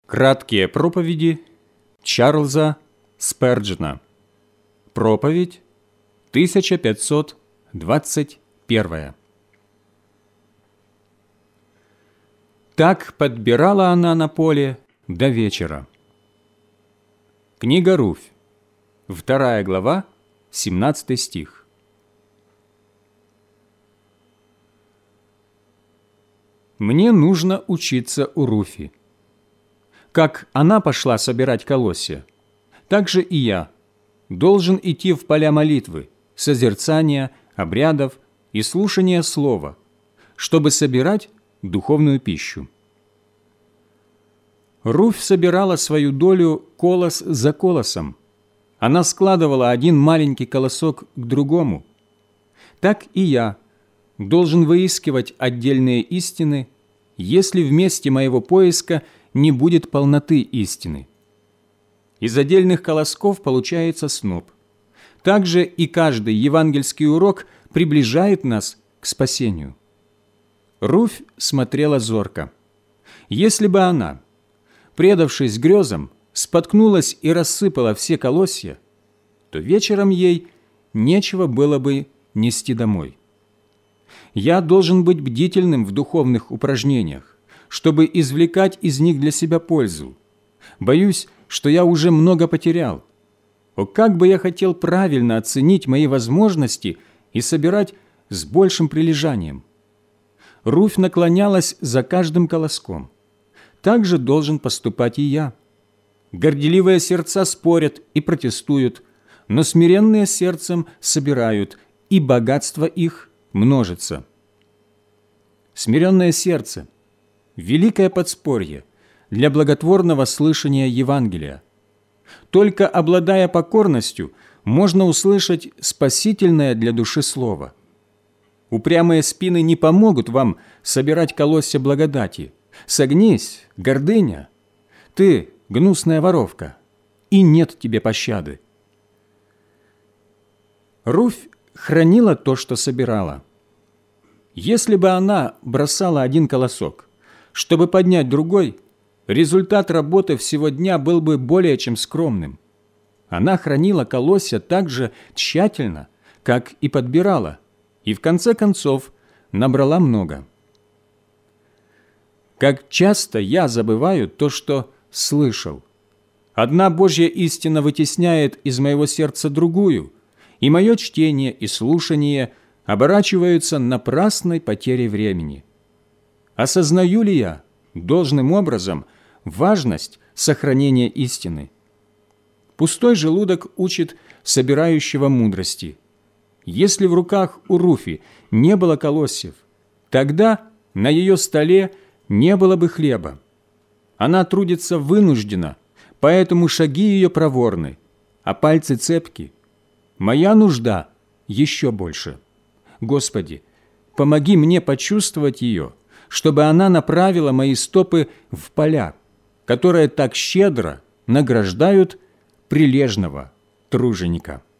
Краткие проповеди Чарльза Сперджена. Проповедь 1521. Так подбирала она на поле до вечера. Книга Руфь, 2 глава, 17 стих. Мне нужно учиться у Руфи. Как она пошла собирать колосья, так же и я должен идти в поля молитвы, созерцания, обрядов и слушания слова, чтобы собирать духовную пищу. Руфь собирала свою долю колос за колосом. Она складывала один маленький колосок к другому. Так и я должен выискивать отдельные истины, если в месте моего поиска не будет полноты истины. Из отдельных колосков получается сноп. Также и каждый евангельский урок приближает нас к спасению. Руфь смотрела зорко. Если бы она, предавшись грезам, споткнулась и рассыпала все колосья, то вечером ей нечего было бы нести домой. Я должен быть бдительным в духовных упражнениях, чтобы извлекать из них для себя пользу. Боюсь, что я уже много потерял. О, как бы я хотел правильно оценить мои возможности и собирать с большим прилежанием. Руфь наклонялась за каждым колоском. Так же должен поступать и я. Горделивые сердца спорят и протестуют, но смиренные сердцем собирают, и богатство их множится. Смиренное сердце – великое подспорье для благотворного слышания Евангелия. Только обладая покорностью, можно услышать спасительное для души слово. Упрямые спины не помогут вам собирать колосья благодати. Согнись, гордыня, ты гнусная воровка, и нет тебе пощады. Руфь хранила то, что собирала. Если бы она бросала один колосок, чтобы поднять другой, результат работы всего дня был бы более чем скромным. Она хранила колосья так же тщательно, как и подбирала, и в конце концов набрала много. Как часто я забываю то, что слышал. Одна Божья истина вытесняет из моего сердца другую, и мое чтение и слушание оборачиваются напрасной потерей времени. Осознаю ли я должным образом важность сохранения истины? Пустой желудок учит собирающего мудрости. Если в руках у Руфи не было колосьев, тогда на ее столе не было бы хлеба. Она трудится вынужденно, поэтому шаги ее проворны, а пальцы цепки. Моя нужда еще больше. Господи, помоги мне почувствовать ее, чтобы она направила мои стопы в поля, которые так щедро награждают прилежного труженика.